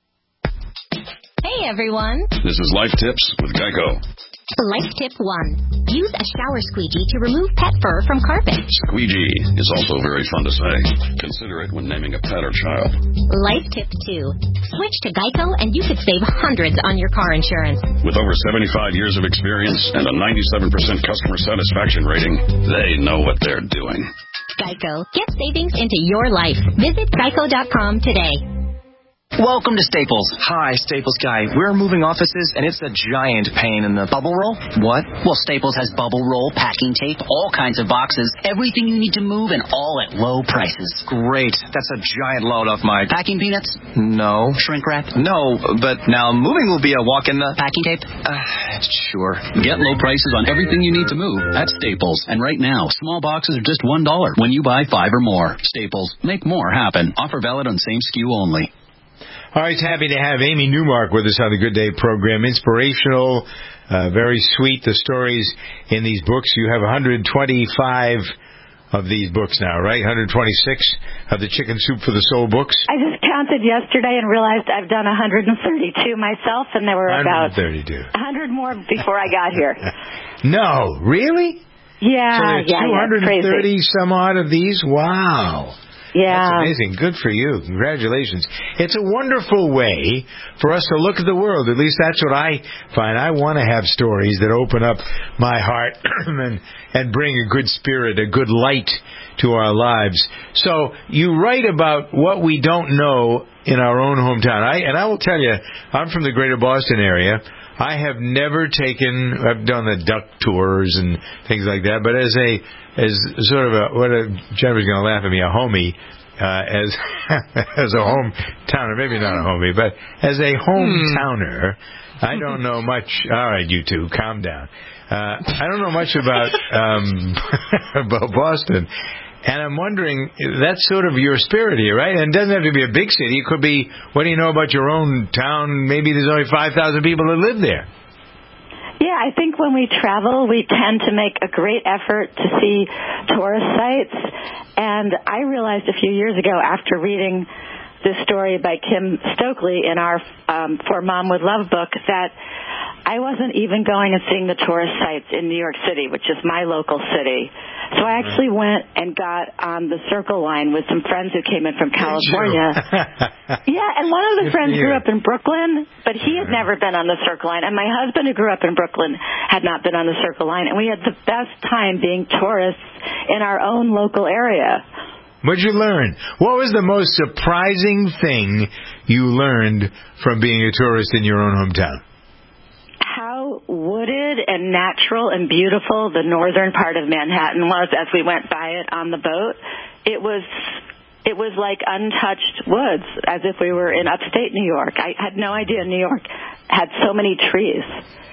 Hey, everyone. This is Life Tips with Geico. Life Tip 1. Use a shower squeegee to remove pet fur from carpet. Squeegee is also very fun to say. Consider it when naming a pet or child. Life Tip 2. Switch to Geico and you could save hundreds on your car insurance. With over 75 years of experience and a 97% customer satisfaction rating, they know what they're doing. Geico. Get savings into your life. Visit Geico.com today. Welcome to Staples. Hi, Staples guy. We're moving offices, and it's a giant pain in the... Bubble roll? What? Well, Staples has bubble roll, packing tape, all kinds of boxes, everything you need to move, and all at low prices. Great. That's a giant load off my... Packing peanuts? No. Shrink wrap? No, but now moving will be a walk in the... Packing tape? Sure. Get low prices on everything you need to move at Staples. And right now, small boxes are just $1 when you buy 5 or more. Staples. Make more happen. Offer valid on same SKU only. All right, happy to have Amy Newmark with us on the Good Day program. Inspirational, Very sweet, the stories in these books. You have 125 of these books now, right? 126 of the Chicken Soup for the Soul books? I just counted yesterday and realized I've done 132 myself, and there were about 100 more before I got here. No, really? Yeah, so 230 some odd of these? Wow. Yeah. That's amazing. Good for you. Congratulations. It's a wonderful way for us to look at the world. At least that's what I find. I want to have stories that open up my heart and bring a good spirit, a good light to our lives. So you write about what we don't know in our own hometown. I will tell you, I'm from the greater Boston area. I have never I've done the duck tours and things like that, but as sort of Jennifer's going to laugh at me, a homie, as a hometowner, maybe not a homie, but as a hometowner, I don't know much. All right, you two, calm down. I don't know much about Boston. And I'm wondering, that's sort of your spirit here, right? And it doesn't have to be a big city. It could be, what do you know about your own town? Maybe there's only 5,000 people that live there. Yeah, I think when we travel, we tend to make a great effort to see tourist sites. And I realized a few years ago, after reading this story by Kim Stokely in our For Mom with Love book, that I wasn't even going and seeing the tourist sites in New York City, which is my local city. So I actually went and got on the Circle Line with some friends who came in from California. Yeah, and one of the friends grew up in Brooklyn, but he had never been on the Circle Line. And my husband, who grew up in Brooklyn, had not been on the Circle Line. And we had the best time being tourists in our own local area. What did you learn? What was the most surprising thing you learned from being a tourist in your own hometown? How wooded and natural and beautiful the northern part of Manhattan was as we went by it on the boat. It was like untouched woods, as if we were in upstate New York. I had no idea New York had so many trees.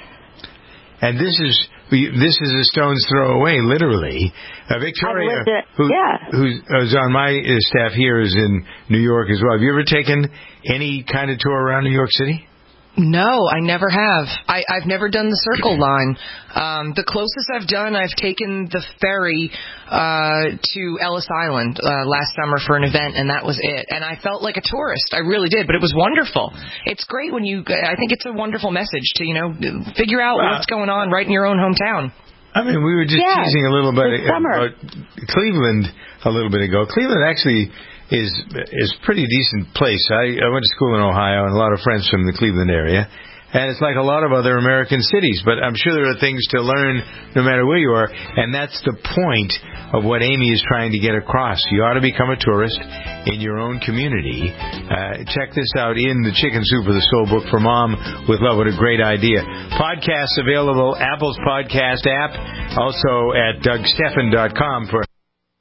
And this is a stone's throw away, literally. Victoria, who's on my staff here, is in New York as well. Have you ever taken any kind of tour around New York City? No, I never have. I've never done the Circle Line. The closest I've done, I've taken the ferry to Ellis Island last summer for an event, and that was it. And I felt like a tourist. I really did, but it was wonderful. It's great when I think it's a wonderful message to, figure out what's going on right in your own hometown. I mean, we were just teasing a little bit about Cleveland a little bit ago. Cleveland actually is a pretty decent place. I went to school in Ohio, and a lot of friends from the Cleveland area. And it's like a lot of other American cities, but I'm sure there are things to learn no matter where you are, and that's the point of what Amy is trying to get across. You ought to become a tourist in your own community. Check this out in the Chicken Soup for the Soul book for Mom with Love. What a great idea. Podcasts available, Apple's podcast app, also at DougSteffen.com for...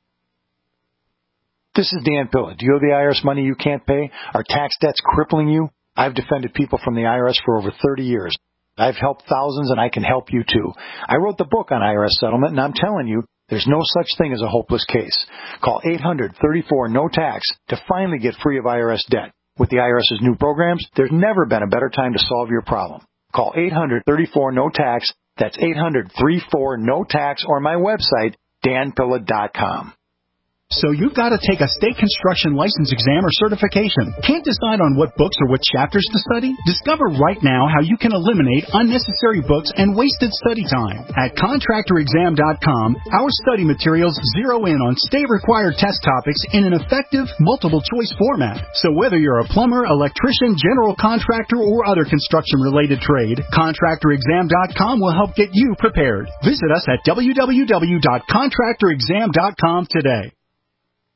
This is Dan Pilla. Do you owe the IRS money you can't pay? Are tax debts crippling you? I've defended people from the IRS for over 30 years. I've helped thousands, and I can help you too. I wrote the book on IRS settlement, and I'm telling you, there's no such thing as a hopeless case. Call 800-34-NO-TAX to finally get free of IRS debt. With the IRS's new programs, there's never been a better time to solve your problem. Call 800-34-NO-TAX. That's 800-34-NO-TAX, or my website, danpilla.com. So you've got to take a state construction license exam or certification. Can't decide on what books or what chapters to study? Discover right now how you can eliminate unnecessary books and wasted study time. At contractorexam.com, our study materials zero in on state-required test topics in an effective, multiple-choice format. So whether you're a plumber, electrician, general contractor, or other construction-related trade, contractorexam.com will help get you prepared. Visit us at www.contractorexam.com today.